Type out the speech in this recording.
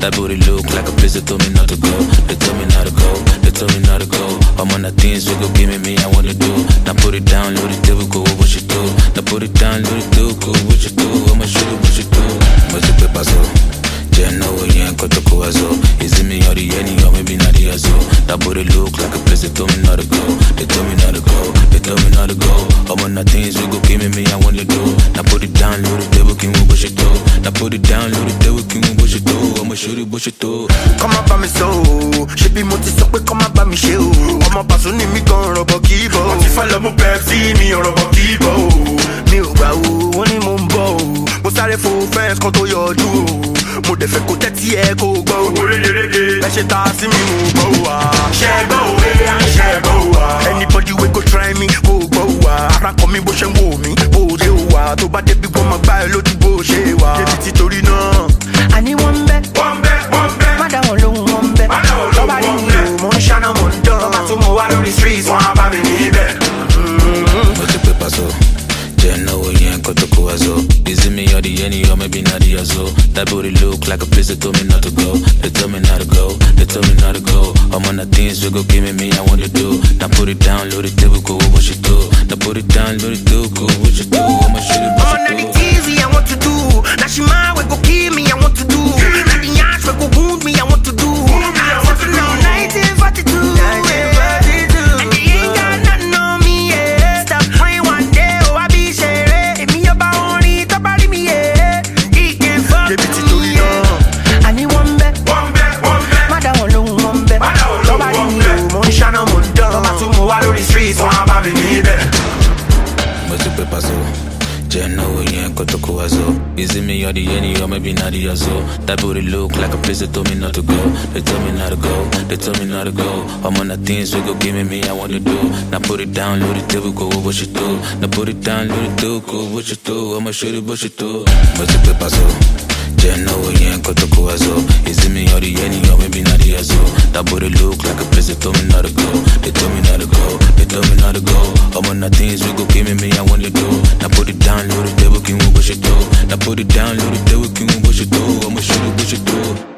That booty look like a place they told me not to go. They told me not to go, they told me not to go. I'm on the things we go give me, I want to do. Now put it down, load it, we go, what you do. Now put it down, load it, go, what you do. I'ma shoot it, what you do. What's the paper so? Jenna, we ain't got to go as well. Is it me or the any, or maybe not the as well? That booty look like a place they told me not to go. They told me not to go, they told me not to go. I'm on the things we go give me, I want to do. Now put it down, load it, we can what you do. Now put it down, load it, we can what you do. I'ma shoot it, what you do. Come up by me so, she be multi so quick, come up by me show. I'm a person in me gon' rubber kibo. What if I love my Pepsi, me or rubber kibo? Me o ba o, woni mo nbo. Mo sáré fo fence kan tó yọjú. Mo dẹ̀ fẹ́ kó tẹ́tí ẹ kó gbọ́. Ẹ ṣe ta sí mi mo gbọ́ wa. Ṣé gbọ́ òwe, ṣé gbọ́ wa. Anybody wey go try me, kó gbọ́ wa. Ara kan mi bó ṣe ń wò mí, bó ṣe wà. Tó bá débi wọ́n máa gbá ẹ lójú bó ṣe wà. Débi tí torí náà. Àní wọ́n ń bẹ́. Wọ́n ń bẹ́, wọ́n ń bẹ́. Má dá wọn lóhùn, wọ́n ń bẹ́. Má dá wọn lóhùn, wọ́n ń bẹ́. Lọ́ba rí mi o, mo ń ṣáná, mo ń dán. Tọ́ba tún mo wá lórí streets, wọ́n á bá mi níbẹ̀. Mo ti pè pàṣọ. Jenna, we ain't got to go as well. Is it me or the any, or maybe not the as well? That booty look like a place they told me not to go. They told me not to go, they told me not to go. I'm on the things we go give me, I want to do. Now put it down, load it, we go, what you do. Now put it down, load it, go, what you do. I'ma shoot it, what you do. I'm on the easy, I want to do. Now she mine, we go kill me, I want to do. Now the yash, we go wound me, I want to do. I want to know 1942. Jenna, we ain't got to go as well. Is it me or the any, or maybe not the as well? That booty look like a place they told me not to go. They told me not to go, they told me not to go. I'm on the things we go give me, I want to do. Now put it down, load it, we go, what you do. Now put it down, load it, go, what you do. I'ma shoot it, what you do. What's the paper so? Jenna, we ain't got to go as well. Is it me or the any, or maybe not the as well? That booty look like a place they told me not to go. They told me not to go, they told me not to go. I'm on the things we go give me, I want to do. Now put it down, load it, we can what you do. Now put it down, load it, we can what you do. I'ma shoot it, what you do.